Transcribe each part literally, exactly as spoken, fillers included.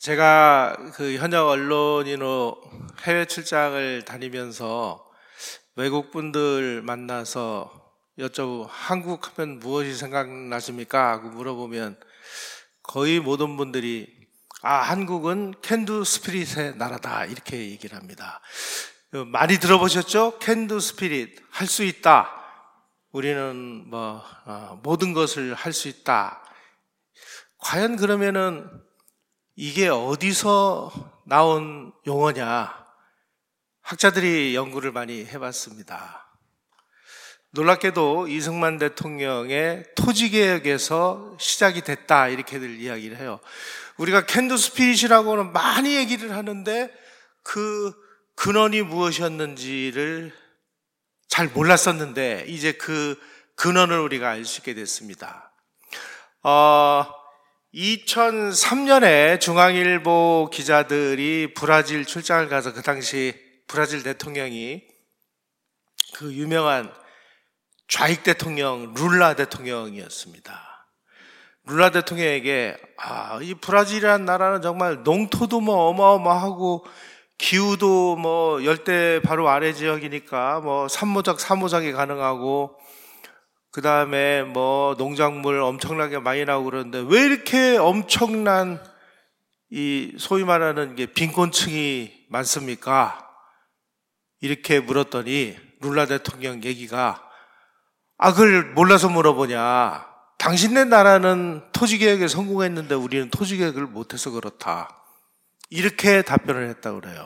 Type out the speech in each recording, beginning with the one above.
제가 그 현역 언론인으로 해외 출장을 다니면서 외국 분들 만나서 여쭤보고 한국 하면 무엇이 생각나십니까? 하고 물어보면 거의 모든 분들이 아, 한국은 캔두 스피릿의 나라다 이렇게 얘기를 합니다. 많이 들어보셨죠? 캔두 스피릿, 할 수 있다. 우리는 뭐 어, 모든 것을 할 수 있다. 과연 그러면은 이게 어디서 나온 용어냐? 학자들이 연구를 많이 해봤습니다. 놀랍게도 이승만 대통령의 토지개혁에서 시작이 됐다 이렇게들 이야기를 해요. 우리가 캔두 스피릿이라고는 많이 얘기를 하는데 그 근원이 무엇이었는지를 잘 몰랐었는데 이제 그 근원을 우리가 알 수 있게 됐습니다. 어, 이천삼 년에 중앙일보 기자들이 브라질 출장을 가서 그 당시 브라질 대통령이 그 유명한 좌익 대통령 룰라 대통령이었습니다. 룰라 대통령에게 아, 이 브라질이라는 나라는 정말 농토도 뭐 어마어마하고 기후도 뭐 열대 바로 아래 지역이니까 뭐 삼모작 사모작이 가능하고 그 다음에 뭐 농작물 엄청나게 많이 나오고 그러는데 왜 이렇게 엄청난 이 소위 말하는 게 빈곤층이 많습니까? 이렇게 물었더니 룰라 대통령 얘기가 아, 그걸 몰라서 물어보냐. 당신네 나라는 토지개혁에 성공했는데 우리는 토지개혁을 못해서 그렇다. 이렇게 답변을 했다고 그래요.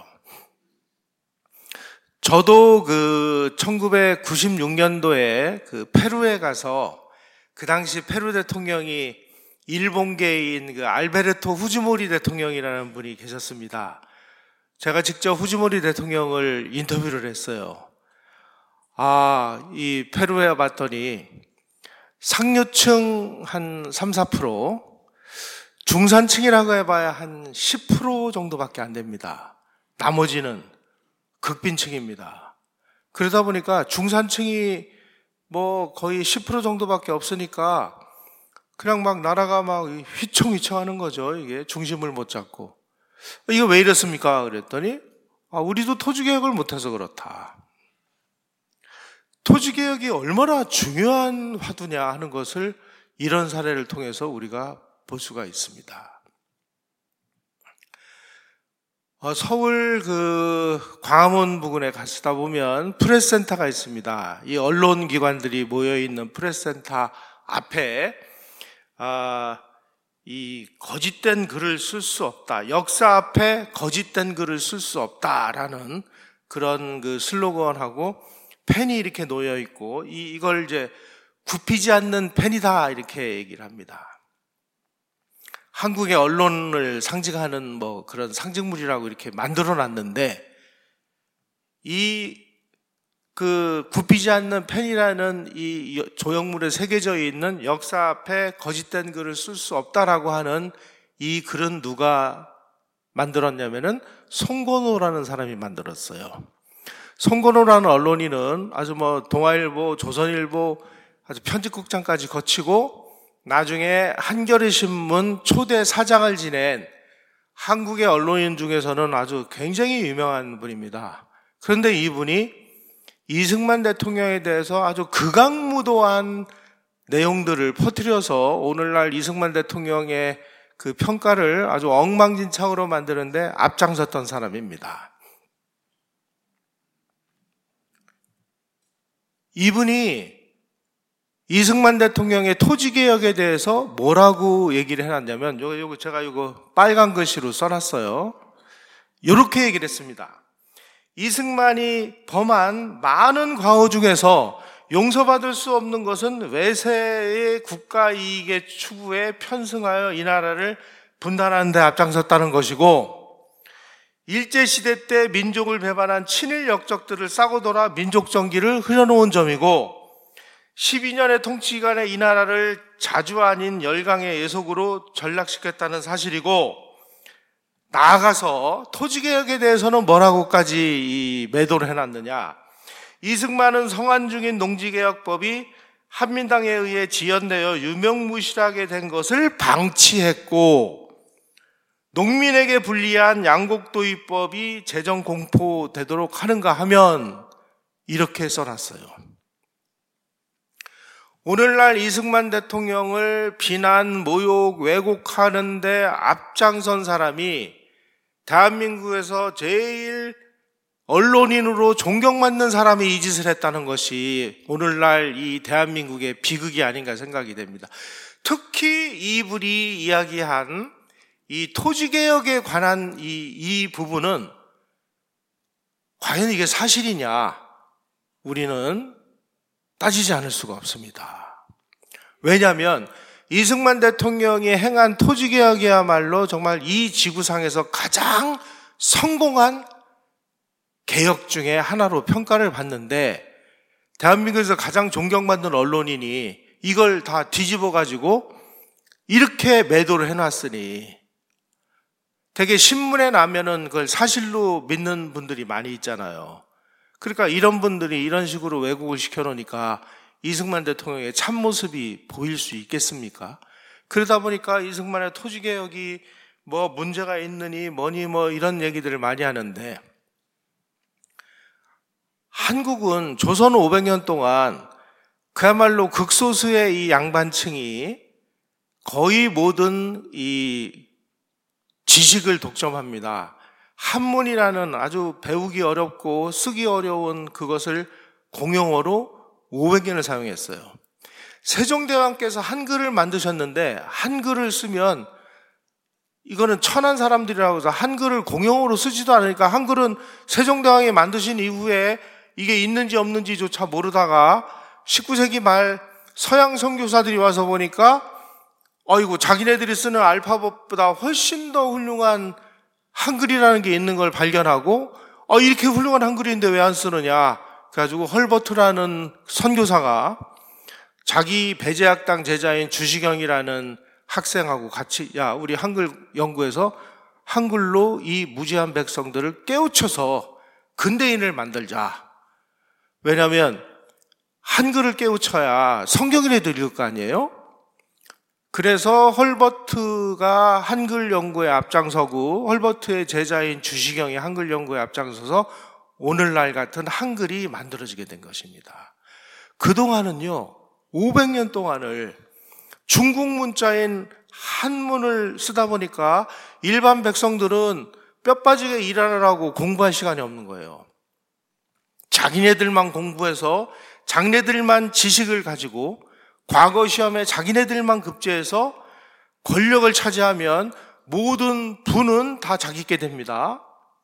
저도 그 천구백구십육 년도에 그 페루에 가서 그 당시 페루 대통령이 일본계인 그 알베르토 후지모리 대통령이라는 분이 계셨습니다. 제가 직접 후지모리 대통령을 인터뷰를 했어요. 아, 이 페루에 봤더니 상류층 한 삼, 사 퍼센트, 중산층이라고 해봐야 한 십 퍼센트 정도밖에 안 됩니다. 나머지는 극빈층입니다. 그러다 보니까 중산층이 뭐 거의 십 퍼센트 정도밖에 없으니까 그냥 막 나라가 막 휘청휘청 하는 거죠. 이게 중심을 못 잡고. 이거 왜 이렇습니까? 그랬더니 아, 우리도 토지개혁을 못해서 그렇다. 토지개혁이 얼마나 중요한 화두냐 하는 것을 이런 사례를 통해서 우리가 볼 수가 있습니다. 어, 서울 그 광화문 부근에 가시다 보면 프레스센터가 있습니다. 이 언론기관들이 모여있는 프레스센터 앞에 아, 이 거짓된 글을 쓸 수 없다. 역사 앞에 거짓된 글을 쓸 수 없다라는 그런 그 슬로건하고 펜이 이렇게 놓여 있고 이 이걸 이제 굽히지 않는 펜이다 이렇게 얘기를 합니다. 한국의 언론을 상징하는 뭐 그런 상징물이라고 이렇게 만들어 놨는데 이 그 굽히지 않는 펜이라는 이 조형물에 새겨져 있는 역사 앞에 거짓된 글을 쓸 수 없다라고 하는 이 글은 누가 만들었냐면은 송건호라는 사람이 만들었어요. 송건호라는 언론인은 아주 뭐 동아일보, 조선일보 아주 편집국장까지 거치고 나중에 한겨레 신문 초대 사장을 지낸 한국의 언론인 중에서는 아주 굉장히 유명한 분입니다. 그런데 이분이 이승만 대통령에 대해서 아주 극악무도한 내용들을 퍼뜨려서 오늘날 이승만 대통령의 그 평가를 아주 엉망진창으로 만드는데 앞장섰던 사람입니다. 이분이 이승만 대통령의 토지개혁에 대해서 뭐라고 얘기를 해놨냐면, 요거, 요거 제가 이거 빨간 글씨로 써놨어요. 이렇게 얘기를 했습니다. 이승만이 범한 많은 과오 중에서 용서받을 수 없는 것은 외세의 국가 이익의 추구에 편승하여 이 나라를 분단하는 데 앞장섰다는 것이고, 일제시대 때 민족을 배반한 친일 역적들을 싸고 돌아 민족정기를 흐려놓은 점이고, 십이 년의 통치기간에 이 나라를 자주 아닌 열강의 예속으로 전락시켰다는 사실이고, 나아가서 토지개혁에 대해서는 뭐라고까지 이 매도를 해놨느냐. 이승만은 성안 중인 농지개혁법이 한민당에 의해 지연되어 유명무실하게 된 것을 방치했고, 농민에게 불리한 양곡도입법이 재정 공포되도록 하는가 하면 이렇게 써놨어요. 오늘날 이승만 대통령을 비난, 모욕, 왜곡하는 데 앞장선 사람이 대한민국에서 제일 언론인으로 존경받는 사람이 이 짓을 했다는 것이 오늘날 이 대한민국의 비극이 아닌가 생각이 됩니다. 특히 이분이 이야기한 이 토지개혁에 관한 이, 이 부분은 과연 이게 사실이냐? 우리는 따지지 않을 수가 없습니다. 왜냐하면 이승만 대통령이 행한 토지개혁이야말로 정말 이 지구상에서 가장 성공한 개혁 중에 하나로 평가를 받는데 대한민국에서 가장 존경받는 언론인이 이걸 다 뒤집어 가지고 이렇게 매도를 해놨으니 되게 신문에 나면은 그걸 사실로 믿는 분들이 많이 있잖아요. 그러니까 이런 분들이 이런 식으로 왜곡을 시켜놓으니까 이승만 대통령의 참모습이 보일 수 있겠습니까? 그러다 보니까 이승만의 토지개혁이 뭐 문제가 있느니 뭐니 뭐 이런 얘기들을 많이 하는데 한국은 조선 오백 년 동안 그야말로 극소수의 이 양반층이 거의 모든 이 지식을 독점합니다. 한문이라는 아주 배우기 어렵고 쓰기 어려운 그것을 공용어로 오백 년을 사용했어요. 세종대왕께서 한글을 만드셨는데 한글을 쓰면 이거는 천한 사람들이라고 해서 한글을 공용어로 쓰지도 않으니까 한글은 세종대왕이 만드신 이후에 이게 있는지 없는지조차 모르다가 십구 세기 말 서양 선교사들이 와서 보니까 어이구 자기네들이 쓰는 알파벳보다 훨씬 더 훌륭한 한글이라는 게 있는 걸 발견하고 어 이렇게 훌륭한 한글인데 왜 안 쓰느냐 그래가지고 헐버트라는 선교사가 자기 배제학당 제자인 주시경이라는 학생하고 같이 야 우리 한글 연구해서 한글로 이 무지한 백성들을 깨우쳐서 근대인을 만들자. 왜냐하면 한글을 깨우쳐야 성경이라도 읽을 거 아니에요? 그래서 헐버트가 한글 연구에 앞장서고 헐버트의 제자인 주시경이 한글 연구에 앞장서서 오늘날 같은 한글이 만들어지게 된 것입니다. 그동안은요 오백 년 동안을 중국 문자인 한문을 쓰다 보니까 일반 백성들은 뼈 빠지게 일하느라고 공부할 시간이 없는 거예요. 자기네들만 공부해서 자기네들만 지식을 가지고 과거 시험에 자기네들만 급제해서 권력을 차지하면 모든 부는 다 자기께 됩니다.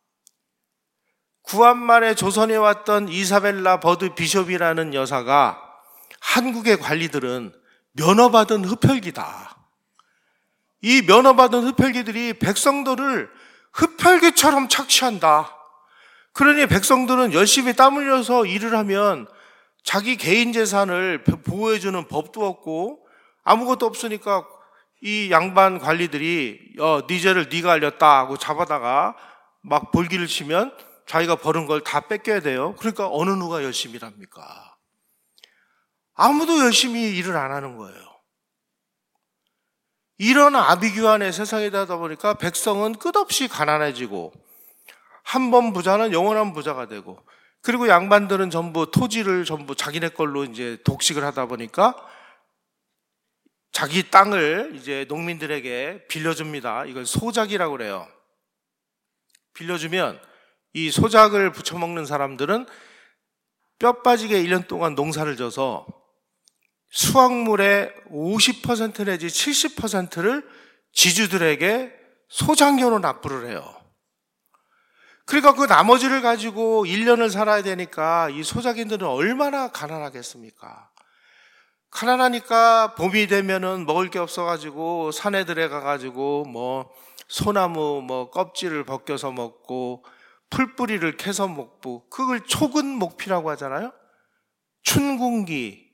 구한말에 조선에 왔던 이사벨라 버드 비숍이라는 여사가 한국의 관리들은 면허받은 흡혈귀다. 이 면허받은 흡혈귀들이 백성들을 흡혈귀처럼 착취한다. 그러니 백성들은 열심히 땀 흘려서 일을 하면 자기 개인 재산을 보호해주는 법도 없고 아무것도 없으니까 이 양반 관리들이 어, 네 죄를 네가 알렸다 하고 잡아다가 막 볼기를 치면 자기가 벌은 걸 다 뺏겨야 돼요. 그러니까 어느 누가 열심히 일합니까? 아무도 열심히 일을 안 하는 거예요. 이런 아비규환의 세상이 되다 보니까 백성은 끝없이 가난해지고 한 번 부자는 영원한 부자가 되고 그리고 양반들은 전부 토지를 전부 자기네 걸로 이제 독식을 하다 보니까 자기 땅을 이제 농민들에게 빌려줍니다. 이걸 소작이라고 그래요. 빌려주면 이 소작을 부쳐먹는 사람들은 뼈 빠지게 일 년 동안 농사를 져서 수확물의 오십 퍼센트 내지 칠십 퍼센트를 지주들에게 소작료로 납부를 해요. 그러니까 그 나머지를 가지고 일 년을 살아야 되니까 이 소작인들은 얼마나 가난하겠습니까? 가난하니까 봄이 되면은 먹을 게 없어가지고 산에 들어가가지고 뭐 소나무 뭐 껍질을 벗겨서 먹고 풀뿌리를 캐서 먹고 그걸 초근 목피라고 하잖아요. 춘궁기,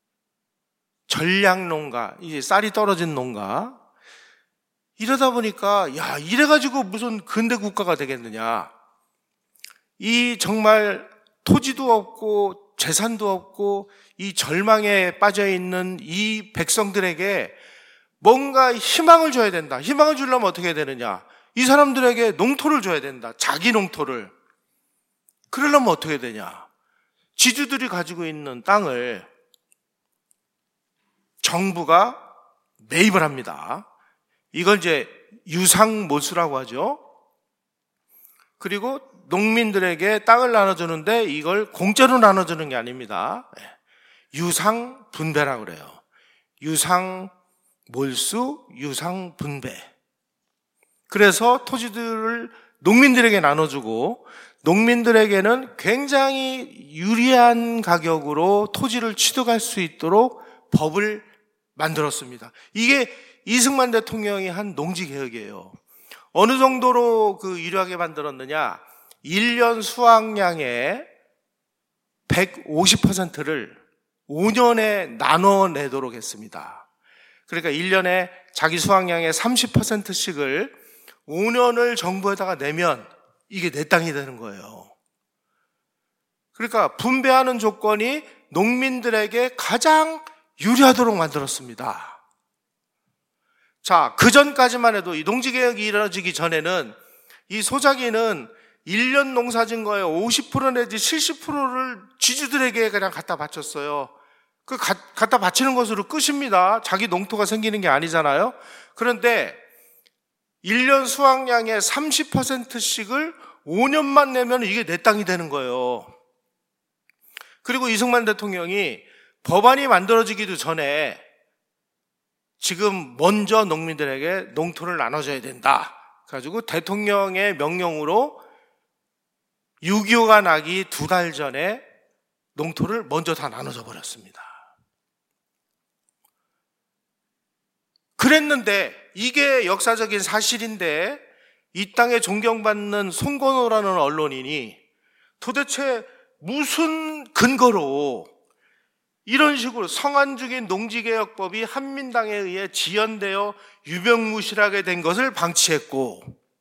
전량농가, 이제 쌀이 떨어진 농가. 이러다 보니까 야 이래가지고 무슨 근대 국가가 되겠느냐. 이 정말 토지도 없고 재산도 없고 이 절망에 빠져있는 이 백성들에게 뭔가 희망을 줘야 된다. 희망을 주려면 어떻게 해야 되느냐. 이 사람들에게 농토를 줘야 된다. 자기 농토를. 그러려면 어떻게 되냐? 지주들이 가지고 있는 땅을 정부가 매입을 합니다. 이걸 이제 유상모수라고 하죠. 그리고 농민들에게 땅을 나눠주는데 이걸 공짜로 나눠주는 게 아닙니다. 유상분배라고 그래요. 유상몰수, 유상분배. 그래서 토지들을 농민들에게 나눠주고 농민들에게는 굉장히 유리한 가격으로 토지를 취득할 수 있도록 법을 만들었습니다. 이게 이승만 대통령이 한 농지개혁이에요. 어느 정도로 그 유리하게 만들었느냐? 일 년 수확량의 백오십 퍼센트를 오 년에 나눠내도록 했습니다. 그러니까 일 년에 자기 수확량의 삼십 퍼센트씩을 오 년을 정부에다가 내면 이게 내 땅이 되는 거예요. 그러니까 분배하는 조건이 농민들에게 가장 유리하도록 만들었습니다. 자, 그 전까지만 해도 이 농지개혁이 이루어지기 전에는 이 소작이는 일 년 농사진 거에 오십 퍼센트 내지 칠십 퍼센트를 지주들에게 그냥 갖다 바쳤어요. 그 갖다 바치는 것으로 끝입니다. 자기 농토가 생기는 게 아니잖아요. 그런데 일 년 수확량의 삼십 퍼센트씩을 오 년만 내면 이게 내 땅이 되는 거예요. 그리고 이승만 대통령이 법안이 만들어지기도 전에 지금 먼저 농민들에게 농토를 나눠줘야 된다. 그래가지고 대통령의 명령으로 육이오가 나기 두 달 전에 농토를 먼저 다 나눠줘 버렸습니다. 그랬는데 이게 역사적인 사실인데 이 땅에 존경받는 송건호라는 언론인이 도대체 무슨 근거로 이런 식으로 성안중인 농지개혁법이 한민당에 의해 지연되어 유명무실하게 된 것을 방치했고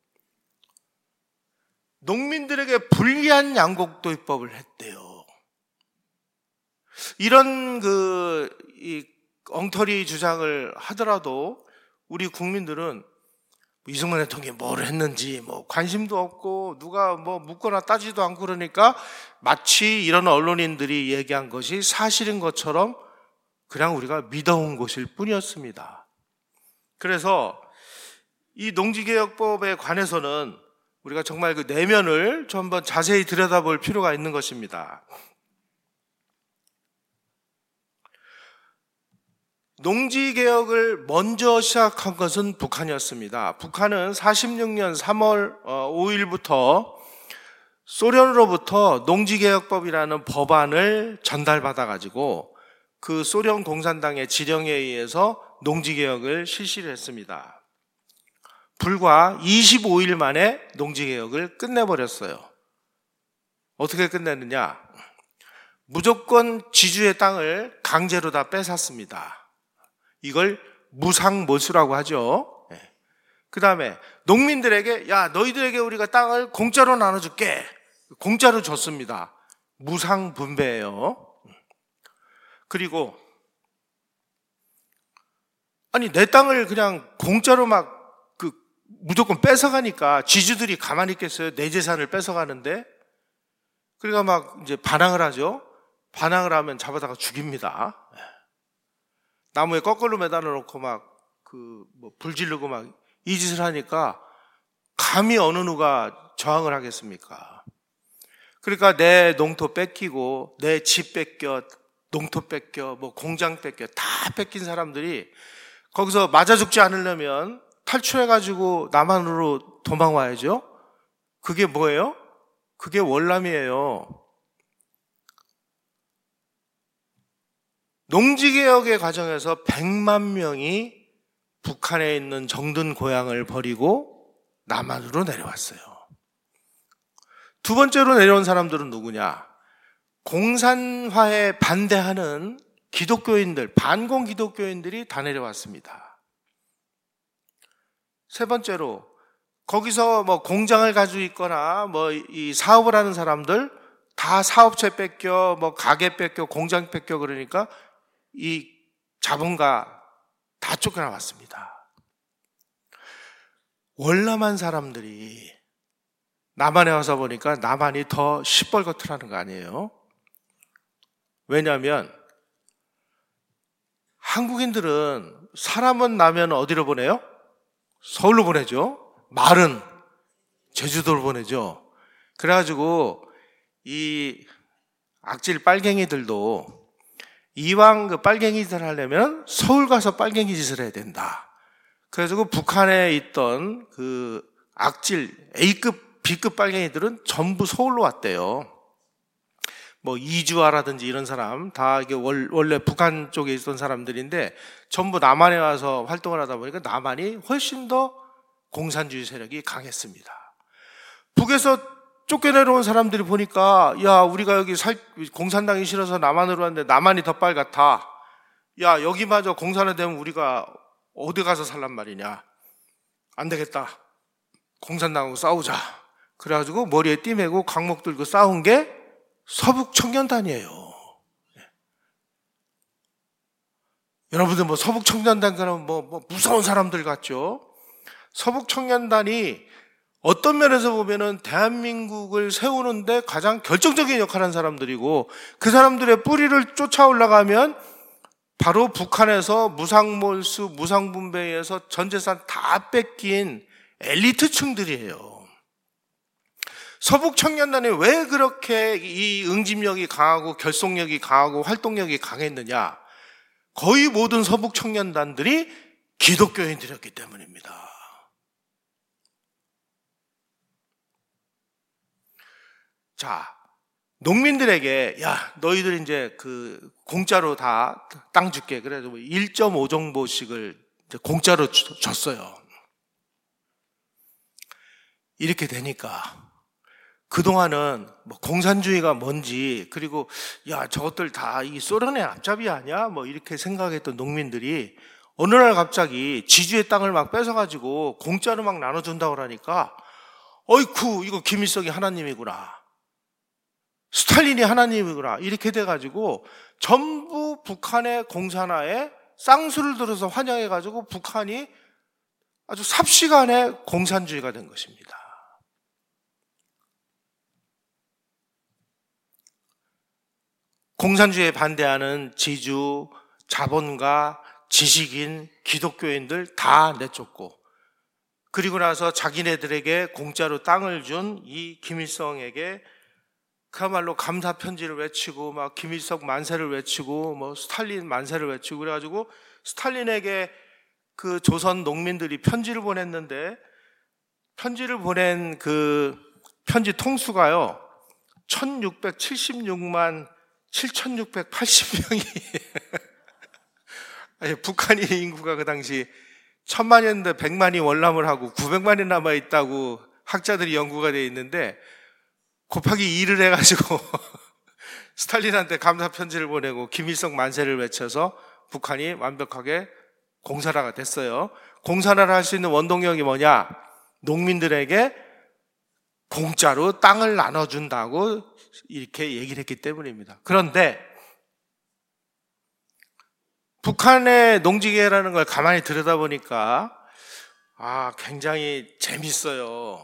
농민들에게 불리한 양곡도입법을 했대요. 이런 그 이 엉터리 주장을 하더라도 우리 국민들은 이승만 대통령이 뭘 했는지 뭐 관심도 없고 누가 뭐 묻거나 따지도 않고 그러니까 마치 이런 언론인들이 얘기한 것이 사실인 것처럼 그냥 우리가 믿어온 것일 뿐이었습니다. 그래서 이 농지개혁법에 관해서는 우리가 정말 그 내면을 좀 한번 자세히 들여다볼 필요가 있는 것입니다. 농지개혁을 먼저 시작한 것은 북한이었습니다. 북한은 사십육 년 삼월 오일부터 소련으로부터 농지개혁법이라는 법안을 전달받아가지고 그 소련 공산당의 지령에 의해서 농지개혁을 실시를 했습니다. 불과 이십오 일 만에 농지개혁을 끝내버렸어요. 어떻게 끝냈느냐? 무조건 지주의 땅을 강제로 다 뺏었습니다. 이걸 무상몰수라고 하죠. 그 다음에 농민들에게 야 너희들에게 우리가 땅을 공짜로 나눠줄게. 공짜로 줬습니다. 무상분배예요. 그리고 아니 내 땅을 그냥 공짜로 막 그 무조건 뺏어가니까 지주들이 가만히 있겠어요? 내 재산을 뺏어가는데. 그러니까 막 이제 반항을 하죠. 반항을 하면 잡아다가 죽입니다. 나무에 거꾸로 매달아 놓고 막 그 뭐 불 지르고 막 이 짓을 하니까 감히 어느 누가 저항을 하겠습니까? 그러니까 내 농토 뺏기고 내 집 뺏겨, 농토 뺏겨, 뭐 공장 뺏겨 다 뺏긴 사람들이 거기서 맞아 죽지 않으려면 탈출해가지고 남한으로 도망와야죠. 그게 뭐예요? 그게 월남이에요. 농지개혁의 과정에서 백만 명이 북한에 있는 정든 고향을 버리고 남한으로 내려왔어요. 두 번째로 내려온 사람들은 누구냐? 공산화에 반대하는 기독교인들, 반공 기독교인들이 다 내려왔습니다. 세 번째로 거기서 뭐 공장을 가지고 있거나 뭐 이 사업을 하는 사람들 다 사업체 뺏겨, 뭐 가게 뺏겨, 공장 뺏겨 그러니까 이 자본가 다 쫓겨나왔습니다. 월남한 사람들이 남한에 와서 보니까 남한이 더 시뻘겋더라는 거 아니에요? 왜냐하면 한국인들은 사람은 나면 어디로 보내요? 서울로 보내죠. 말은 제주도로 보내죠. 그래가지고 이 악질 빨갱이들도 이왕 그 빨갱이 짓을 하려면 서울 가서 빨갱이 짓을 해야 된다. 그래가지고 북한에 있던 그 악질 A급, B급 빨갱이들은 전부 서울로 왔대요. 뭐 이주아라든지 이런 사람 다 이게 원래 북한 쪽에 있던 사람들인데 전부 남한에 와서 활동을 하다 보니까 남한이 훨씬 더 공산주의 세력이 강했습니다. 북에서 쫓겨내려온 사람들이 보니까 야 우리가 여기 살, 공산당이 싫어서 남한으로 왔는데 남한이 더 빨갛다. 야 여기마저 공산화되면 우리가 어디 가서 살란 말이냐. 안 되겠다. 공산당하고 싸우자. 그래가지고 머리에 띠 매고 강목 들고 싸운 게 서북청년단이에요. 여러분들 뭐 서북청년단 그러면 뭐, 뭐 무서운 사람들 같죠? 서북청년단이 어떤 면에서 보면은 대한민국을 세우는데 가장 결정적인 역할을 한 사람들이고 그 사람들의 뿌리를 쫓아 올라가면 바로 북한에서 무상몰수, 무상분배에서 전재산 다 뺏긴 엘리트층들이에요. 서북청년단이 왜 그렇게 이 응집력이 강하고 결속력이 강하고 활동력이 강했느냐? 거의 모든 서북청년단들이 기독교인들이었기 때문입니다. 자, 농민들에게 야 너희들 이제 그 공짜로 다 땅 줄게. 그래서 일 점 오 정보씩을 공짜로 줬어요. 이렇게 되니까 그동안은 뭐 공산주의가 뭔지 그리고 야 저것들 다 이 소련의 앞잡이 아니야? 뭐 이렇게 생각했던 농민들이 어느 날 갑자기 지주의 땅을 막 뺏어가지고 공짜로 막 나눠준다고 그러니까 어이쿠 이거 김일성이 하나님이구나. 스탈린이 하나님이구나. 이렇게 돼가지고 전부 북한의 공산화에 쌍수를 들어서 환영해가지고 북한이 아주 삽시간에 공산주의가 된 것입니다. 공산주의에 반대하는 지주, 자본가, 지식인, 기독교인들 다 내쫓고 그리고 나서 자기네들에게 공짜로 땅을 준 이 김일성에게 그야말로 감사 편지를 외치고 막 김일성 만세를 외치고 뭐 스탈린 만세를 외치고 그래가지고 스탈린에게 그 조선 농민들이 편지를 보냈는데 편지를 보낸 그 편지 통수가요 천육백칠십육만 칠천육백팔십 명이 아니, 북한의 인구가 그 당시 천만이었는데 백만이 월남을 하고 구백만이 남아있다고 학자들이 연구가 되어 있는데 곱하기 이를 해가지고 스탈린한테 감사 편지를 보내고 김일성 만세를 외쳐서 북한이 완벽하게 공산화가 됐어요. 공산화를 할 수 있는 원동력이 뭐냐? 농민들에게 공짜로 땅을 나눠준다고 이렇게 얘기를 했기 때문입니다. 그런데 북한의 농지계라는 걸 가만히 들여다보니까 아 굉장히 재밌어요.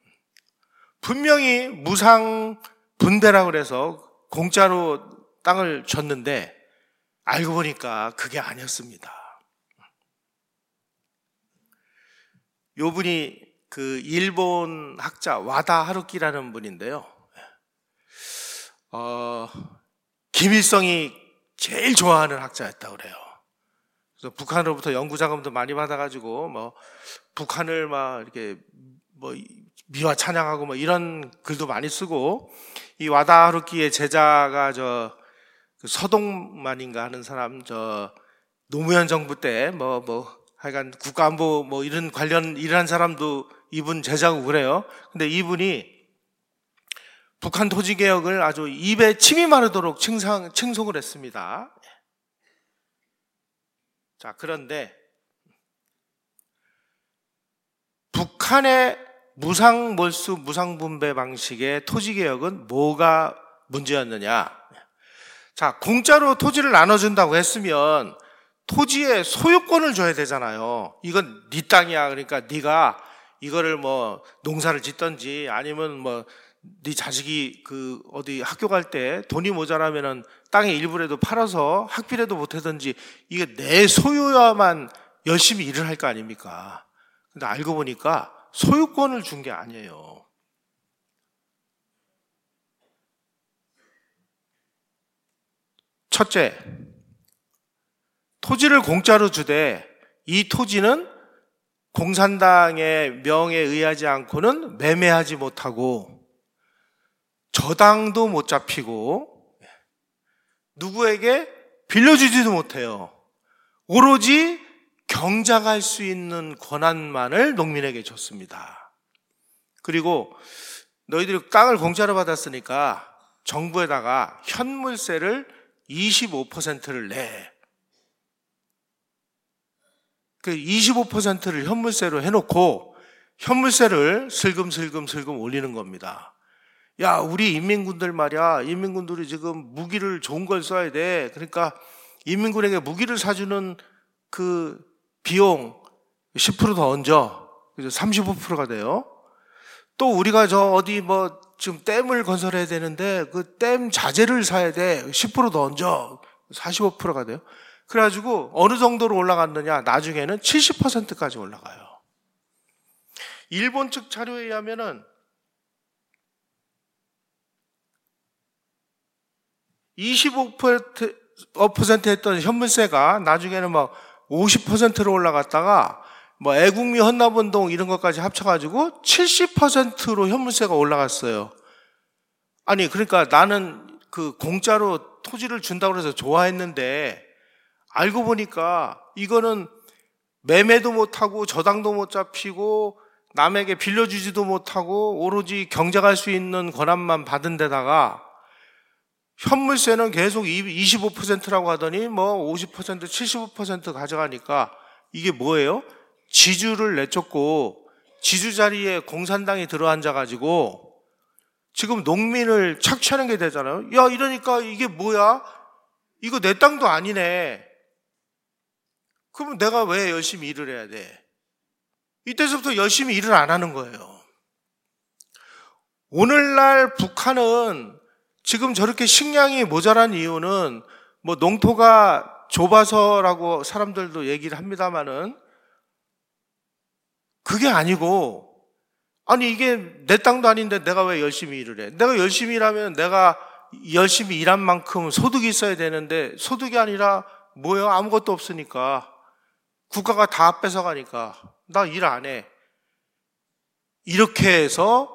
분명히 무상 분배라고 그래서 공짜로 땅을 줬는데 알고 보니까 그게 아니었습니다. 요 분이 그 일본 학자 와다 하루키라는 분인데요. 어, 김일성이 제일 좋아하는 학자였다고 그래요. 그래서 북한으로부터 연구 자금도 많이 받아가지고 뭐 북한을 막 이렇게 뭐 미화 찬양하고 뭐 이런 글도 많이 쓰고 이 와다 하루키의 제자가 저 서동만인가 하는 사람 저 노무현 정부 때 뭐 뭐 하여간 국가안보 뭐 이런 관련 일한 사람도 이분 제자고 그래요. 근데 이분이 북한 토지 개혁을 아주 입에 침이 마르도록 칭상, 칭송을 했습니다. 자, 그런데 북한의 무상몰수, 무상분배 방식의 토지개혁은 뭐가 문제였느냐? 자, 공짜로 토지를 나눠준다고 했으면 토지에 소유권을 줘야 되잖아요. 이건 네 땅이야. 그러니까 네가 이거를 뭐 농사를 짓던지 아니면 뭐 네 자식이 그 어디 학교 갈 때 돈이 모자라면은 땅의 일부라도 팔아서 학비라도 보태든지 이게 내 소유야만 열심히 일을 할 거 아닙니까? 근데 알고 보니까 소유권을 준 게 아니에요. 첫째, 토지를 공짜로 주되 이 토지는 공산당의 명에 의하지 않고는 매매하지 못하고 저당도 못 잡히고 누구에게 빌려주지도 못해요. 오로지 경작할 수 있는 권한만을 농민에게 줬습니다. 그리고 너희들이 땅을 공짜로 받았으니까 정부에다가 현물세를 이십오 퍼센트를 내. 그 이십오 퍼센트를 현물세로 해놓고 현물세를 슬금슬금 슬금 올리는 겁니다. 야, 우리 인민군들 말이야. 인민군들이 지금 무기를 좋은 걸 써야 돼. 그러니까 인민군에게 무기를 사주는 그 비용 십 퍼센트 더 얹어. 그래서 삼십오 퍼센트가 돼요. 또 우리가 저 어디 뭐 지금 댐을 건설해야 되는데 그 댐 자재를 사야 돼. 십 퍼센트 더 얹어. 사십오 퍼센트가 돼요. 그래가지고 어느 정도로 올라갔느냐. 나중에는 칠십 퍼센트까지 올라가요. 일본 측 자료에 의하면은 이십오 퍼센트 했던 현물세가 나중에는 막 오십 퍼센트로 올라갔다가 뭐 애국미 헌납운동 이런 것까지 합쳐가지고 칠십 퍼센트로 현물세가 올라갔어요. 아니, 그러니까 나는 그 공짜로 토지를 준다고 해서 좋아했는데 알고 보니까 이거는 매매도 못하고 저당도 못 잡히고 남에게 빌려주지도 못하고 오로지 경작할 수 있는 권한만 받은 데다가 현물세는 계속 이십오 퍼센트라고 하더니 뭐 오십 퍼센트, 칠십오 퍼센트 가져가니까 이게 뭐예요? 지주를 내쫓고 지주 자리에 공산당이 들어앉아가지고 지금 농민을 착취하는 게 되잖아요. 야, 이러니까 이게 뭐야? 이거 내 땅도 아니네. 그러면 내가 왜 열심히 일을 해야 돼? 이때서부터 열심히 일을 안 하는 거예요. 오늘날 북한은 지금 저렇게 식량이 모자란 이유는 뭐 농토가 좁아서라고 사람들도 얘기를 합니다만은 그게 아니고, 아니 이게 내 땅도 아닌데 내가 왜 열심히 일을 해? 내가 열심히 일하면 내가 열심히 일한 만큼 소득이 있어야 되는데 소득이 아니라 뭐예요? 아무것도 없으니까 국가가 다 뺏어가니까 나 일 안 해. 이렇게 해서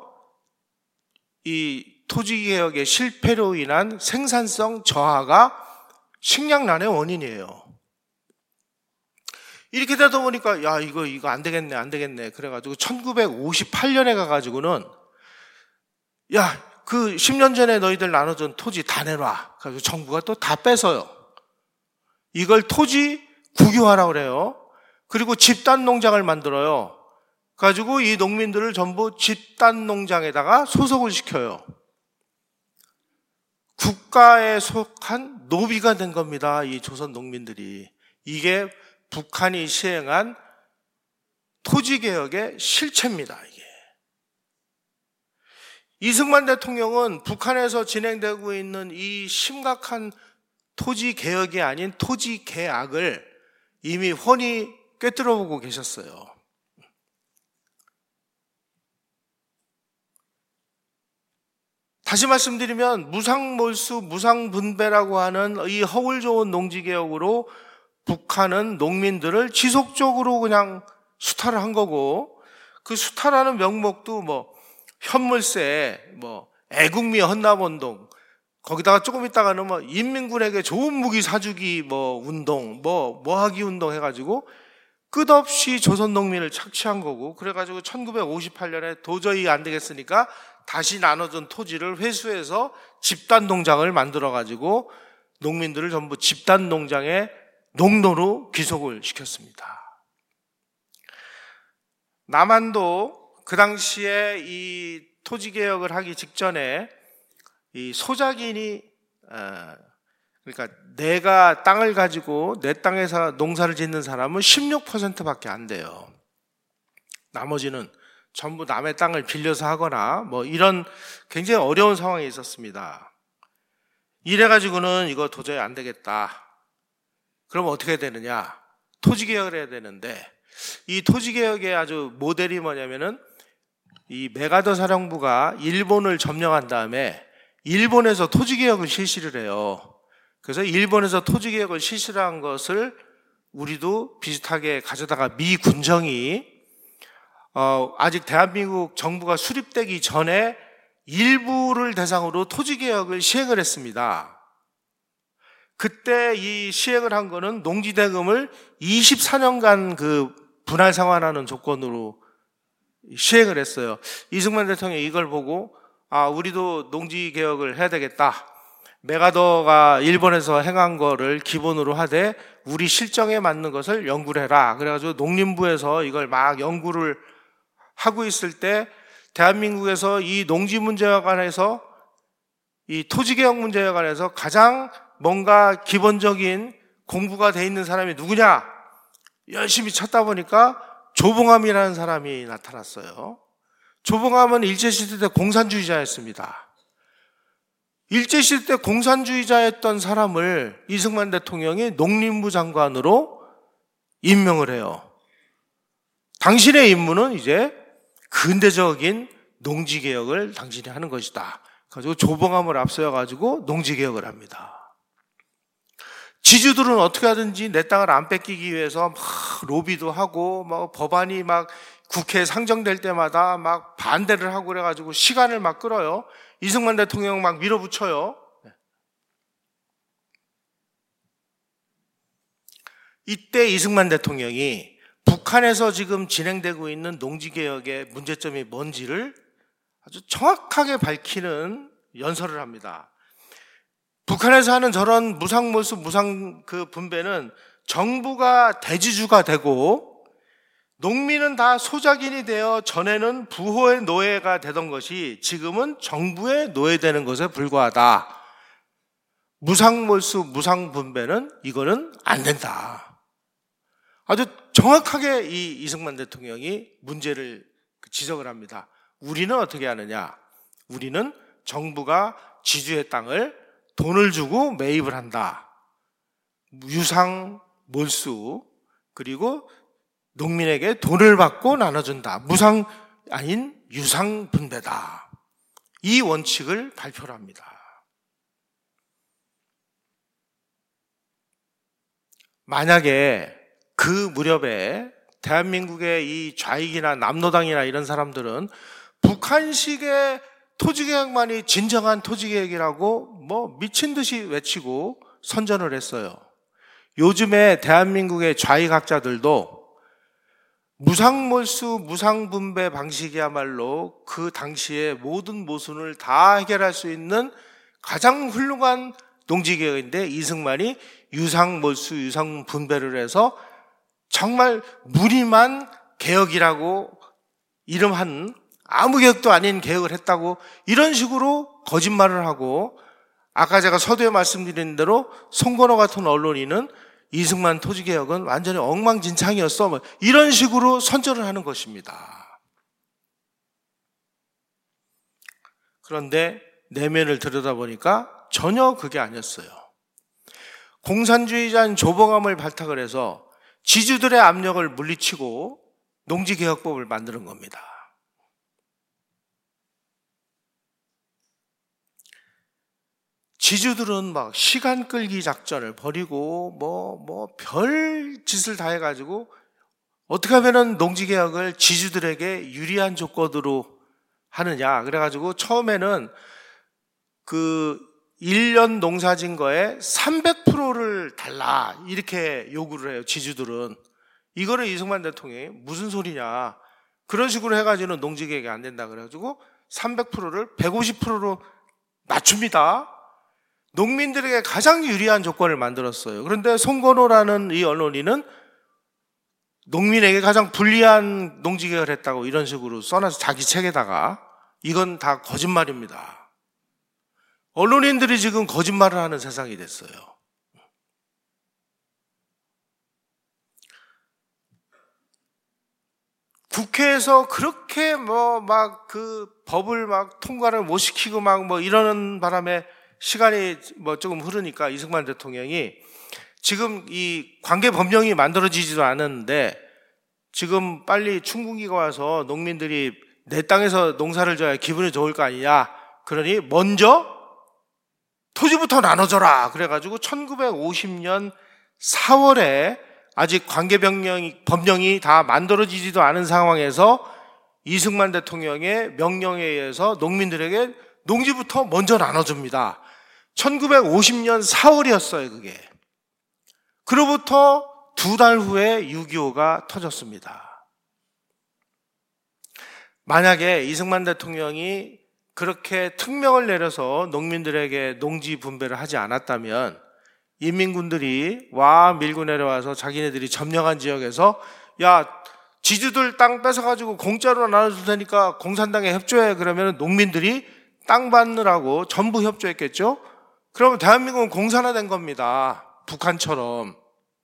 이 토지개혁의 실패로 인한 생산성 저하가 식량난의 원인이에요. 이렇게 되다 보니까 야 이거 이거 안 되겠네 안 되겠네 그래가지고 천구백오십팔 년에 가가지고는 야 그 십 년 전에 너희들 나눠준 토지 다 내놔. 그래서 정부가 또 다 뺏어요. 이걸 토지 국유화라고 그래요. 그리고 집단 농장을 만들어요. 가지고 이 농민들을 전부 집단 농장에다가 소속을 시켜요. 국가에 속한 노비가 된 겁니다. 이 조선 농민들이. 이게 북한이 시행한 토지개혁의 실체입니다. 이게. 이승만 대통령은 북한에서 진행되고 있는 이 심각한 토지개혁이 아닌 토지개악을 이미 훤히 꿰뚫어보고 계셨어요. 다시 말씀드리면 무상몰수, 무상분배라고 하는 이 허울 좋은 농지개혁으로 북한은 농민들을 지속적으로 그냥 수탈을 한 거고, 그 수탈하는 명목도 뭐 현물세, 뭐 애국미 헌납운동, 거기다가 조금 있다가는 뭐 인민군에게 좋은 무기 사주기 뭐 운동, 뭐 뭐하기 운동 해가지고 끝없이 조선 농민을 착취한 거고, 그래가지고 천구백오십팔 년에 도저히 안 되겠으니까 다시 나눠준 토지를 회수해서 집단 농장을 만들어가지고 농민들을 전부 집단 농장에 농노로 귀속을 시켰습니다. 남한도 그 당시에 이 토지개혁을 하기 직전에 이 소작인이, 그러니까 내가 땅을 가지고 내 땅에서 농사를 짓는 사람은 십육 퍼센트밖에 안 돼요. 나머지는 전부 남의 땅을 빌려서 하거나 뭐 이런 굉장히 어려운 상황에 있었습니다. 이래가지고는 이거 도저히 안 되겠다. 그럼 어떻게 해야 되느냐? 토지개혁을 해야 되는데, 이 토지개혁의 아주 모델이 뭐냐면은 이 메가더 사령부가 일본을 점령한 다음에 일본에서 토지개혁을 실시를 해요. 그래서 일본에서 토지개혁을 실시를 한 것을 우리도 비슷하게 가져다가 미 군정이 어, 아직 대한민국 정부가 수립되기 전에 일부를 대상으로 토지개혁을 시행을 했습니다. 그때 이 시행을 한 거는 농지대금을 이십사 년간 그 분할 상환하는 조건으로 시행을 했어요. 이승만 대통령이 이걸 보고 아, 우리도 농지개혁을 해야 되겠다. 메가더가 일본에서 행한 거를 기본으로 하되 우리 실정에 맞는 것을 연구를 해라. 그래가지고 농림부에서 이걸 막 연구를 하고 있을 때 대한민국에서 이 농지 문제와 관해서 이 토지개혁 문제와 관해서 가장 뭔가 기본적인 공부가 돼 있는 사람이 누구냐? 열심히 찾다 보니까 조봉암이라는 사람이 나타났어요. 조봉암은 일제시대 때 공산주의자였습니다. 일제시대 때 공산주의자였던 사람을 이승만 대통령이 농림부 장관으로 임명을 해요. 당신의 임무는 이제 근대적인 농지개혁을 당신이 하는 것이다. 그래서 조봉암을 앞세워가지고 농지개혁을 합니다. 지주들은 어떻게 하든지 내 땅을 안 뺏기기 위해서 막 로비도 하고, 막 법안이 막 국회에 상정될 때마다 막 반대를 하고 그래가지고 시간을 막 끌어요. 이승만 대통령 막 밀어붙여요. 이때 이승만 대통령이 북한에서 지금 진행되고 있는 농지개혁의 문제점이 뭔지를 아주 정확하게 밝히는 연설을 합니다. 북한에서 하는 저런 무상몰수, 무상 그 분배는 정부가 대지주가 되고 농민은 다 소작인이 되어 전에는 부호의 노예가 되던 것이 지금은 정부의 노예되는 것에 불과하다. 무상몰수, 무상분배는 이거는 안 된다. 아주 정확하게 이 이승만 대통령이 문제를 지적을 합니다. 우리는 어떻게 하느냐? 우리는 정부가 지주의 땅을 돈을 주고 매입을 한다. 유상 몰수, 그리고 농민에게 돈을 받고 나눠준다. 무상 아닌 유상 분배다. 이 원칙을 발표를 합니다. 만약에 그 무렵에 대한민국의 이 좌익이나 남노당이나 이런 사람들은 북한식의 토지개혁만이 진정한 토지개혁이라고 뭐 미친 듯이 외치고 선전을 했어요. 요즘에 대한민국의 좌익학자들도 무상몰수, 무상분배 방식이야말로 그 당시의 모든 모순을 다 해결할 수 있는 가장 훌륭한 농지개혁인데 이승만이 유상몰수, 유상분배를 해서 정말 무림한 개혁이라고 이름한 아무 개혁도 아닌 개혁을 했다고 이런 식으로 거짓말을 하고, 아까 제가 서두에 말씀드린 대로 송건호 같은 언론인은 이승만 토지개혁은 완전히 엉망진창이었어 뭐 이런 식으로 선전을 하는 것입니다. 그런데 내면을 들여다보니까 전혀 그게 아니었어요. 공산주의자인 조봉암을 발탁을 해서 지주들의 압력을 물리치고 농지개혁법을 만드는 겁니다. 지주들은 막 시간 끌기 작전을 벌이고 뭐 뭐 별 짓을 다 해가지고 어떻게 하면은 농지개혁을 지주들에게 유리한 조건으로 하느냐. 그래가지고 처음에는 그 일 년 농사진 거에 삼백 퍼센트를 달라 이렇게 요구를 해요. 지주들은. 이거를 이승만 대통령이 무슨 소리냐. 그런 식으로 해가지고는 농지개혁이 안 된다 그래가지고 삼백 퍼센트를 백오십 퍼센트로 낮춥니다. 농민들에게 가장 유리한 조건을 만들었어요. 그런데 송건호라는 이 언론인은 농민에게 가장 불리한 농지개혁을 했다고 이런 식으로 써놔서 자기 책에다가, 이건 다 거짓말입니다. 언론인들이 지금 거짓말을 하는 세상이 됐어요. 국회에서 그렇게 뭐 막 그 법을 막 통과를 못 시키고 막 뭐 이러는 바람에 시간이 뭐 조금 흐르니까 이승만 대통령이 지금 이 관계 법령이 만들어지지도 않았는데 지금 빨리 춘궁기가 와서 농민들이 내 땅에서 농사를 져야 기분이 좋을 거 아니냐. 그러니 먼저 토지부터 나눠줘라. 그래가지고 천구백오십 년 사월에 아직 관계 법령이, 법령이 다 만들어지지도 않은 상황에서 이승만 대통령의 명령에 의해서 농민들에게 농지부터 먼저 나눠줍니다. 천구백오십 년 사월이었어요, 그게. 그로부터 두 달 후에 육이오가 터졌습니다. 만약에 이승만 대통령이 그렇게 특명을 내려서 농민들에게 농지 분배를 하지 않았다면 인민군들이 와 밀고 내려와서 자기네들이 점령한 지역에서 야 지주들 땅 뺏어가지고 공짜로 나눠줄 테니까 공산당에 협조해. 그러면 농민들이 땅 받느라고 전부 협조했겠죠. 그러면 대한민국은 공산화된 겁니다. 북한처럼.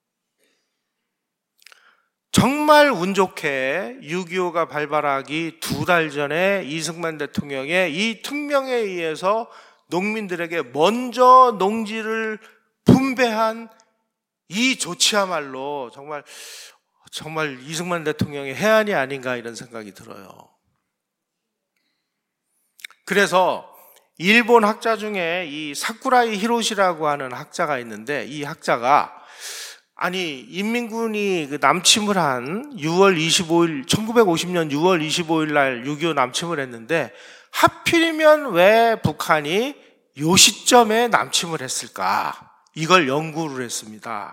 정말 운 좋게 육이오가 발발하기 두 달 전에 이승만 대통령의 이 특명에 의해서 농민들에게 먼저 농지를 분배한 이 조치야말로 정말 정말 이승만 대통령의 해안이 아닌가 이런 생각이 들어요. 그래서 일본 학자 중에 이 사쿠라이 히로시라고 하는 학자가 있는데 이 학자가 아니 인민군이 그 남침을 한 유월 이십오일 천구백오십 년 유월 이십오일 날 육이오 남침을 했는데 하필이면 왜 북한이 요 시점에 남침을 했을까? 이걸 연구를 했습니다.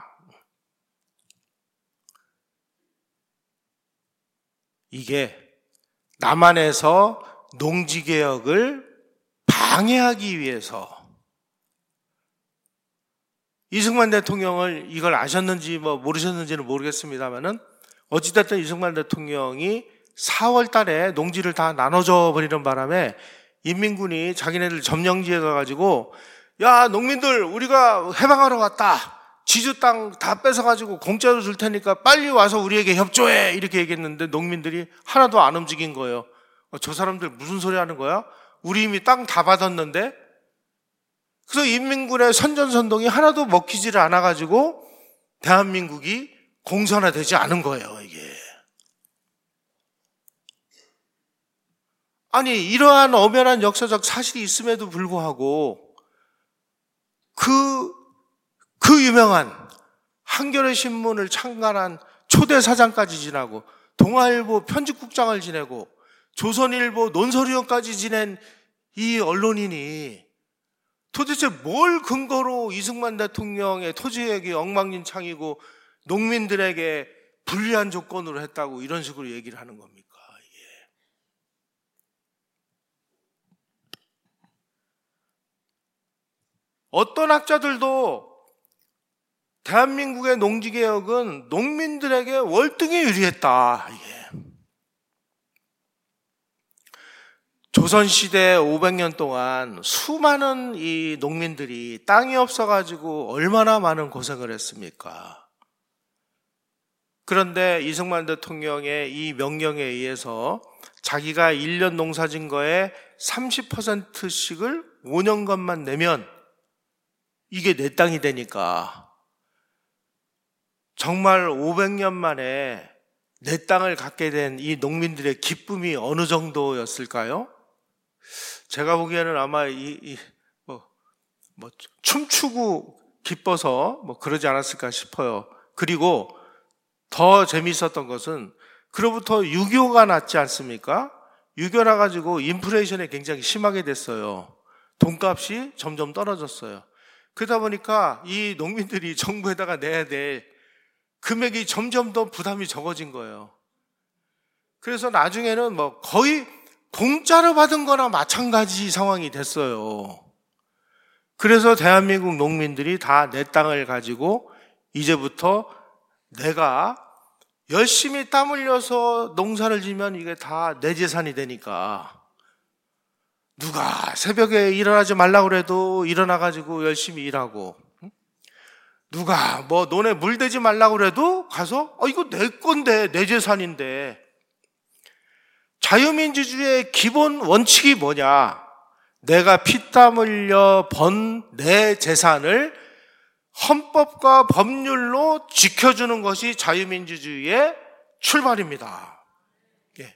이게 남한에서 농지개혁을 방해하기 위해서 이승만 대통령을 이걸 아셨는지 뭐 모르셨는지는 모르겠습니다만은 어찌됐든 이승만 대통령이 사월 달에 농지를 다 나눠줘 버리는 바람에 인민군이 자기네들 점령지에 가가지고 야 농민들 우리가 해방하러 갔다. 지주 땅 다 뺏어가지고 공짜로 줄 테니까 빨리 와서 우리에게 협조해 이렇게 얘기했는데 농민들이 하나도 안 움직인 거예요. 저 사람들 무슨 소리 하는 거야? 우리 이미 땅 다 받았는데. 그래서 인민군의 선전선동이 하나도 먹히지를 않아가지고 대한민국이 공산화되지 않은 거예요, 이게. 아니, 이러한 엄연한 역사적 사실이 있음에도 불구하고 그, 그 유명한 한겨레 신문을 창간한 초대 사장까지 지나고 동아일보 편집국장을 지내고 조선일보 논설위원까지 지낸 이 언론인이 도대체 뭘 근거로 이승만 대통령의 토지개혁이 엉망진창이고 농민들에게 불리한 조건으로 했다고 이런 식으로 얘기를 하는 겁니까? 이게. 어떤 학자들도 대한민국의 농지개혁은 농민들에게 월등히 유리했다. 이게. 조선시대 오백 년 동안 수많은 이 농민들이 땅이 없어가지고 얼마나 많은 고생을 했습니까? 그런데 이승만 대통령의 이 명령에 의해서 자기가 일 년 농사진 거에 삼십 퍼센트씩을 오 년간만 내면 이게 내 땅이 되니까 정말 오백 년 만에 내 땅을 갖게 된 이 농민들의 기쁨이 어느 정도였을까요? 제가 보기에는 아마 이, 이 뭐, 뭐 춤추고 기뻐서 뭐 그러지 않았을까 싶어요. 그리고 더 재미있었던 것은 그로부터 육이오가 났지 않습니까? 육이오 나가지고 인플레이션이 굉장히 심하게 됐어요. 돈값이 점점 떨어졌어요. 그러다 보니까 이 농민들이 정부에다가 내야 될 금액이 점점 더 부담이 적어진 거예요. 그래서 나중에는 뭐 거의 공짜로 받은 거나 마찬가지 상황이 됐어요. 그래서 대한민국 농민들이 다 내 땅을 가지고 이제부터 내가 열심히 땀 흘려서 농사를 지면 이게 다 내 재산이 되니까 누가 새벽에 일어나지 말라고 그래도 일어나가지고 열심히 일하고 누가 뭐 논에 물 대지 말라고 그래도 가서 어 이거 내 건데 내 재산인데 자유민주주의의 기본 원칙이 뭐냐? 내가 피땀 흘려 번 내 재산을 헌법과 법률로 지켜주는 것이 자유민주주의의 출발입니다. 예.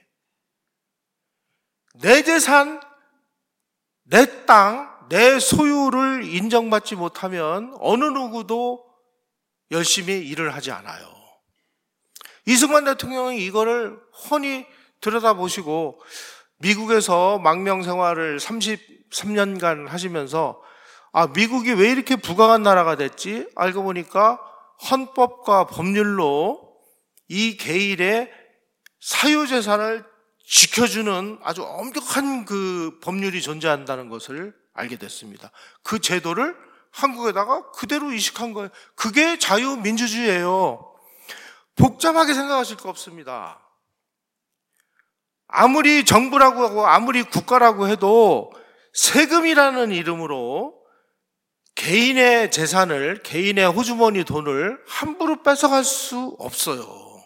내 재산, 내 땅, 내 소유를 인정받지 못하면 어느 누구도 열심히 일을 하지 않아요. 이승만 대통령이 이거를 훤히 들여다보시고 미국에서 망명 생활을 삼십삼 년간 하시면서 아, 미국이 왜 이렇게 부강한 나라가 됐지? 알고 보니까 헌법과 법률로 이 개인의 사유재산을 지켜주는 아주 엄격한 그 법률이 존재한다는 것을 알게 됐습니다. 그 제도를 한국에다가 그대로 이식한 거예요. 그게 자유민주주의예요. 복잡하게 생각하실 거 없습니다. 아무리 정부라고 하고 아무리 국가라고 해도 세금이라는 이름으로 개인의 재산을, 개인의 호주머니 돈을 함부로 뺏어갈 수 없어요.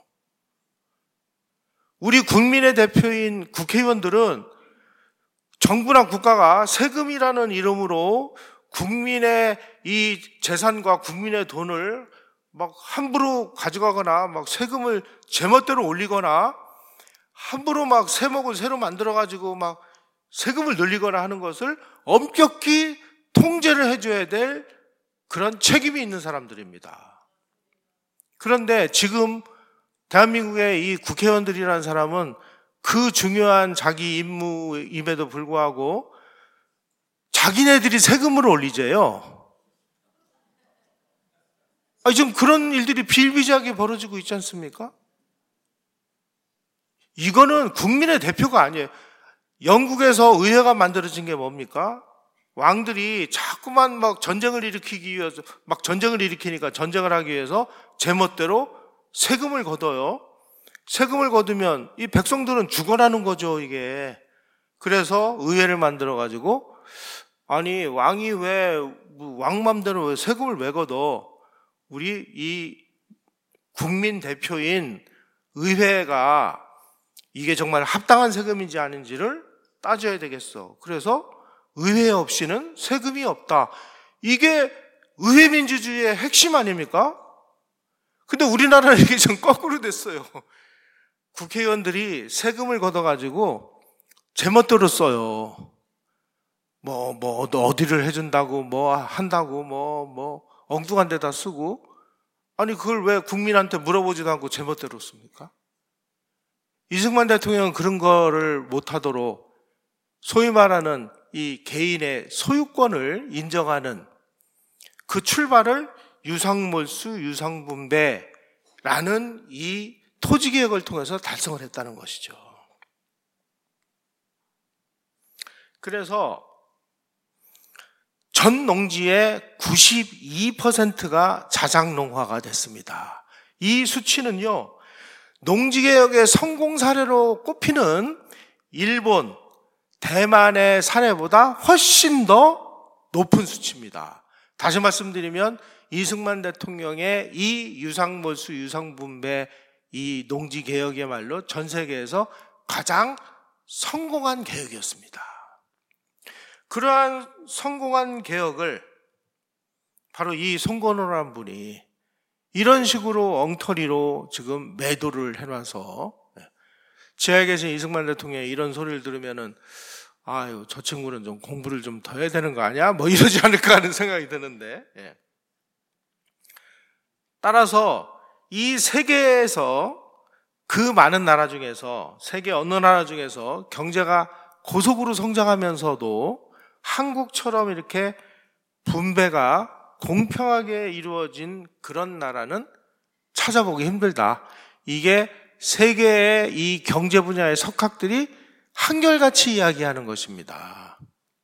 우리 국민의 대표인 국회의원들은 정부나 국가가 세금이라는 이름으로 국민의 이 재산과 국민의 돈을 막 함부로 가져가거나 막 세금을 제멋대로 올리거나 함부로 막 세목을 새로 만들어가지고 막 세금을 늘리거나 하는 것을 엄격히 통제를 해줘야 될 그런 책임이 있는 사람들입니다. 그런데 지금 대한민국의 이 국회의원들이라는 사람은 그 중요한 자기 임무임에도 불구하고 자기네들이 세금을 올리재요. 아니, 지금 그런 일들이 비일비재하게 벌어지고 있지 않습니까? 이거는 국민의 대표가 아니에요. 영국에서 의회가 만들어진 게 뭡니까? 왕들이 자꾸만 막 전쟁을 일으키기 위해서, 막 전쟁을 일으키니까 전쟁을 하기 위해서 제멋대로 세금을 걷어요. 세금을 거두면 이 백성들은 죽어나는 거죠, 이게. 그래서 의회를 만들어가지고, 아니, 왕이 왜, 왕 맘대로 왜 세금을 왜 걷어? 우리 이 국민 대표인 의회가 이게 정말 합당한 세금인지 아닌지를 따져야 되겠어. 그래서 의회 없이는 세금이 없다. 이게 의회 민주주의의 핵심 아닙니까? 근데 우리나라는 이게 좀 거꾸로 됐어요. 국회의원들이 세금을 걷어가지고 제멋대로 써요. 뭐, 뭐, 어디를 해준다고, 뭐, 한다고, 뭐, 뭐, 엉뚱한 데다 쓰고. 아니, 그걸 왜 국민한테 물어보지도 않고 제멋대로 씁니까? 이승만 대통령은 그런 거를 못하도록 소위 말하는 이 개인의 소유권을 인정하는 그 출발을 유상몰수, 유상분배라는 이 토지개혁을 통해서 달성을 했다는 것이죠. 그래서 전 농지의 구십이 퍼센트가 자작농화가 됐습니다. 이 수치는요, 농지개혁의 성공 사례로 꼽히는 일본, 대만의 사례보다 훨씬 더 높은 수치입니다. 다시 말씀드리면 이승만 대통령의 이 유상몰수, 유상분배, 이 농지개혁이야말로 전 세계에서 가장 성공한 개혁이었습니다. 그러한 성공한 개혁을 바로 이 송건호라는 분이 이런 식으로 엉터리로 지금 매도를 해놔서, 지하에 계신 이승만 대통령이 이런 소리를 들으면은 아유, 저 친구는 좀 공부를 좀 더 해야 되는 거 아니야? 뭐 이러지 않을까 하는 생각이 드는데, 예. 따라서 이 세계에서 그 많은 나라 중에서, 세계 어느 나라 중에서 경제가 고속으로 성장하면서도 한국처럼 이렇게 분배가 공평하게 이루어진 그런 나라는 찾아보기 힘들다. 이게 세계의 이 경제 분야의 석학들이 한결같이 이야기하는 것입니다.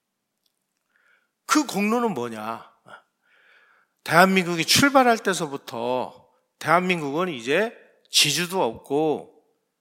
그 공로는 뭐냐? 대한민국이 출발할 때서부터 대한민국은 이제 지주도 없고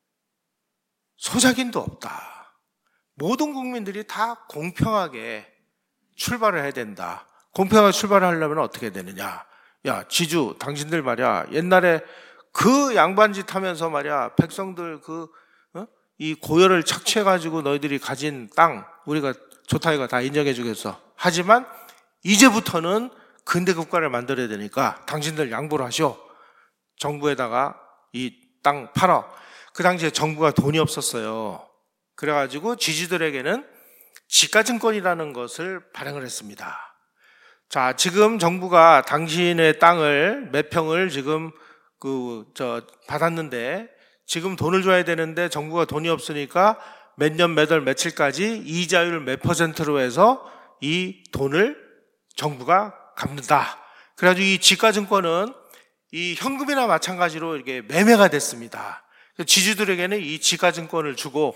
소작인도 없다. 모든 국민들이 다 공평하게 출발을 해야 된다. 공평하게 출발을 하려면 어떻게 되느냐? 야, 지주, 당신들 말이야. 옛날에 그 양반짓 하면서 말이야, 백성들 그, 어? 이 고열을 착취해가지고 너희들이 가진 땅 우리가 좋다 이거 다 인정해 주겠어. 하지만 이제부터는 근대 국가를 만들어야 되니까 당신들 양보를 하시오. 정부에다가 이 땅 팔아. 그 당시에 정부가 돈이 없었어요. 그래가지고 지주들에게는 지가증권이라는 것을 발행을 했습니다. 자, 지금 정부가 당신의 땅을 몇 평을 지금 그 저 받았는데 지금 돈을 줘야 되는데 정부가 돈이 없으니까 몇 년 몇 월 며칠까지 이자율 몇 퍼센트로 해서 이 돈을 정부가 갚는다. 그래가지고 이 지가증권은 이 현금이나 마찬가지로 이렇게 매매가 됐습니다. 지주들에게는 이 지가증권을 주고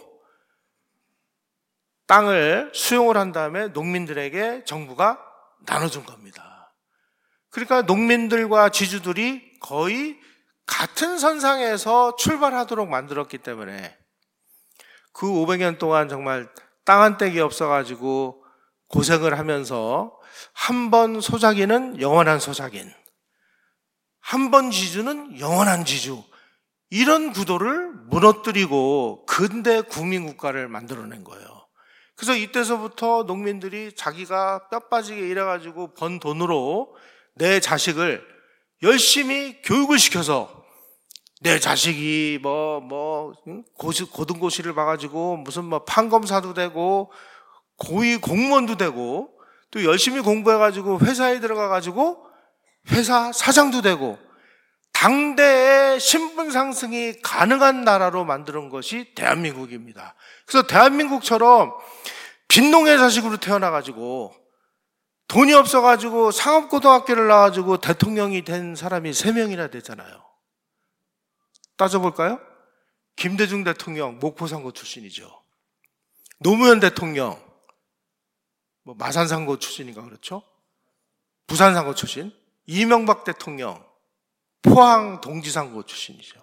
땅을 수용을 한 다음에 농민들에게 정부가 나눠준 겁니다. 그러니까 농민들과 지주들이 거의 같은 선상에서 출발하도록 만들었기 때문에 그 오백 년 동안 정말 땅 한 떼기 없어가지고 고생을 하면서 한 번 소작인은 영원한 소작인, 한 번 지주는 영원한 지주, 이런 구도를 무너뜨리고 근대 국민국가를 만들어낸 거예요. 그래서 이때서부터 농민들이 자기가 뼈 빠지게 일해가지고 번 돈으로 내 자식을 열심히 교육을 시켜서 내 자식이 뭐, 뭐, 고시, 고등고시를 봐가지고 무슨 뭐 판검사도 되고 고위 공무원도 되고 또 열심히 공부해가지고 회사에 들어가가지고 회사 사장도 되고 당대의 신분 상승이 가능한 나라로 만드는 것이 대한민국입니다. 그래서 대한민국처럼 빈농의 자식으로 태어나가지고 돈이 없어가지고 상업고등학교를 나와가지고 대통령이 된 사람이 세 명이나 되잖아요. 따져볼까요? 김대중 대통령 목포상고 출신이죠. 노무현 대통령 뭐 마산상고 출신인가 그렇죠? 부산상고 출신. 이명박 대통령 포항 동지상고 출신이죠.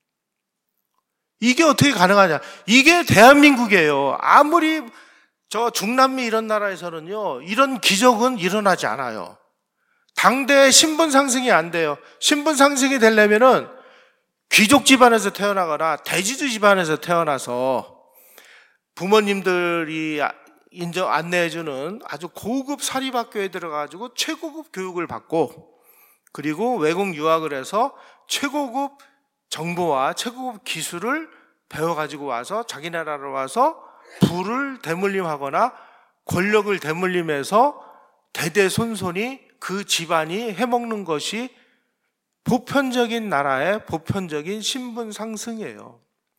이게 어떻게 가능하냐? 이게 대한민국이에요. 아무리 저 중남미 이런 나라에서는요, 이런 기적은 일어나지 않아요. 당대의 신분 상승이 안 돼요. 신분 상승이 되려면은 귀족 집안에서 태어나거나 대지주 집안에서 태어나서 부모님들이 인정 안내해주는 아주 고급 사립학교에 들어가가지고 최고급 교육을 받고 그리고 외국 유학을 해서 최고급 정보와 최고급 기술을 배워가지고 와서 자기 나라로 와서 부를 대물림하거나 권력을 대물림해서 대대손손이 그 집안이 해먹는 것이 보편적인 나라의 보편적인 신분 상승이에요.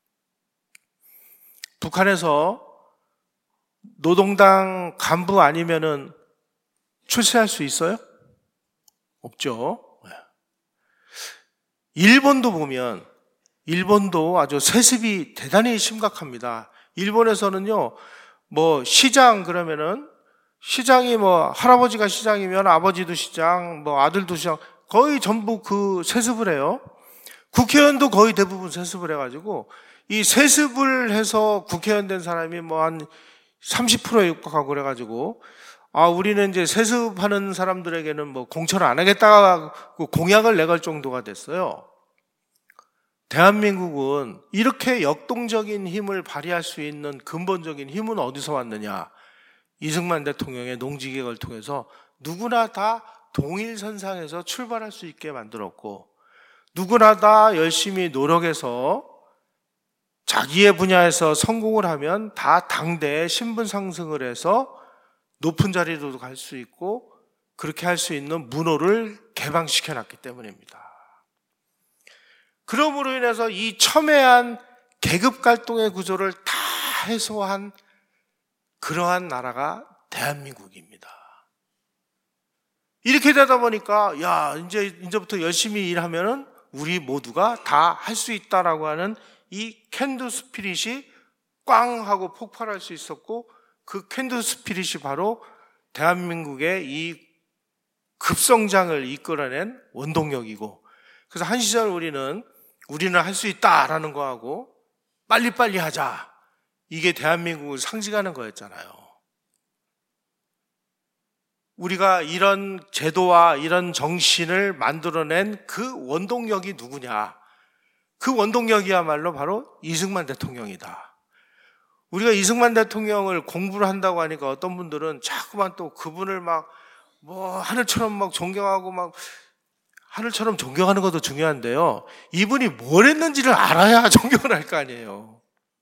북한에서 노동당 간부 아니면은 출세할 수 있어요? 없죠. 일본도 보면 일본도 아주 세습이 대단히 심각합니다. 일본에서는요, 뭐 시장 그러면은 시장이 뭐 할아버지가 시장이면 아버지도 시장, 뭐 아들도 시장, 거의 전부 그 세습을 해요. 국회의원도 거의 대부분 세습을 해가지고 이 세습을 해서 국회의원 된 사람이 뭐 한 삼십 퍼센트에 육박하고 그래가지고 아 우리는 이제 세습하는 사람들에게는 뭐 공천을 안 하겠다고 공약을 내걸 정도가 됐어요. 대한민국은 이렇게 역동적인 힘을 발휘할 수 있는 근본적인 힘은 어디서 왔느냐? 이승만 대통령의 농지개혁을 통해서 누구나 다 동일선상에서 출발할 수 있게 만들었고 누구나 다 열심히 노력해서 자기의 분야에서 성공을 하면 다 당대의 신분 상승을 해서 높은 자리로도 갈 수 있고 그렇게 할 수 있는 문호를 개방시켜놨기 때문입니다. 그러므로 인해서 이 첨예한 계급 갈등의 구조를 다 해소한 그러한 나라가 대한민국입니다. 이렇게 되다 보니까 야 이제 이제부터 열심히 일하면은 우리 모두가 다 할 수 있다라고 하는 이 캔두 스피릿이 꽝 하고 폭발할 수 있었고 그 캔두 스피릿이 바로 대한민국의 이 급성장을 이끌어낸 원동력이고 그래서 한 시절 우리는 우리는 할 수 있다라는 거하고 빨리빨리 하자 이게 대한민국을 상징하는 거였잖아요. 우리가 이런 제도와 이런 정신을 만들어낸 그 원동력이 누구냐? 그 원동력이야말로 바로 이승만 대통령이다. 우리가 이승만 대통령을 공부를 한다고 하니까 어떤 분들은 자꾸만 또 그분을 막 뭐 하늘처럼 막 존경하고 막 하늘처럼 존경하는 것도 중요한데요. 이분이 뭘 했는지를 알아야 존경을 할 거 아니에요.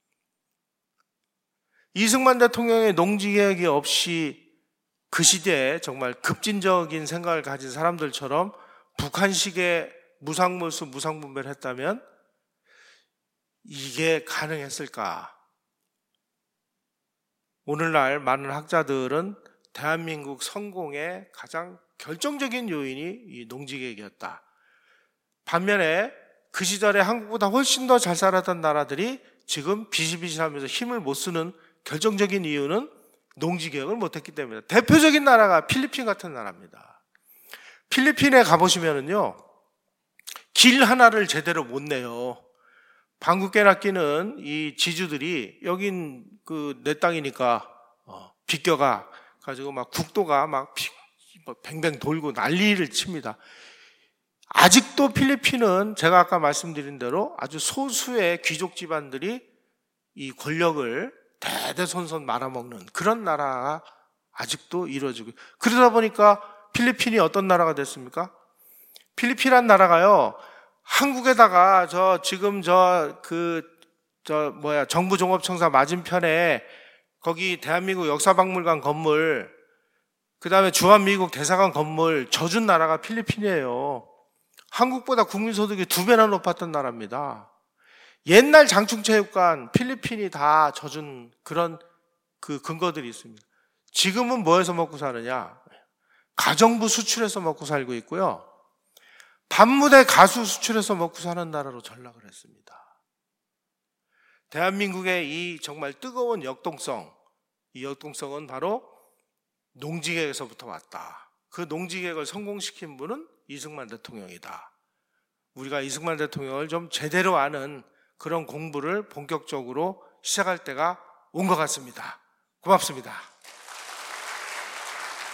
이승만 대통령의 농지개혁이 없이 그 시대에 정말 급진적인 생각을 가진 사람들처럼 북한식의 무상몰수 무상분배를 했다면 이게 가능했을까? 오늘날 많은 학자들은 대한민국 성공의 가장 결정적인 요인이 이 농지개혁이었다. 반면에 그 시절에 한국보다 훨씬 더 잘 살았던 나라들이 지금 비실비실하면서 힘을 못 쓰는 결정적인 이유는 농지개혁을 못했기 때문입니다. 대표적인 나라가 필리핀 같은 나라입니다. 필리핀에 가보시면은요, 길 하나를 제대로 못 내요. 방귀깨 낚이는 이 지주들이 여긴 그 내 땅이니까 어, 비껴가 가지고 막 국도가 막 피, 뱅뱅 돌고 난리를 칩니다. 아직도 필리핀은 제가 아까 말씀드린 대로 아주 소수의 귀족 집안들이 이 권력을 대대손손 말아먹는 그런 나라가 아직도 이루어지고, 그러다 보니까 필리핀이 어떤 나라가 됐습니까? 필리핀이란 나라가요, 한국에다가 저 지금 저 그 저 뭐야 정부종합청사 맞은편에 거기 대한민국 역사박물관 건물, 그 다음에 주한미국 대사관 건물 져준 나라가 필리핀이에요. 한국보다 국민소득이 두 배나 높았던 나라입니다. 옛날 장충체육관 필리핀이 다 져준 그런 그 근거들이 있습니다. 지금은 뭐해서 먹고 사느냐? 가정부 수출해서 먹고 살고 있고요. 밤무대 가수 수출해서 먹고 사는 나라로 전락을 했습니다. 대한민국의 이 정말 뜨거운 역동성, 이 역동성은 바로 농지개혁에서부터 왔다. 그 농지개혁을 성공시킨 분은 이승만 대통령이다. 우리가 이승만 대통령을 좀 제대로 아는 그런 공부를 본격적으로 시작할 때가 온 것 같습니다. 고맙습니다.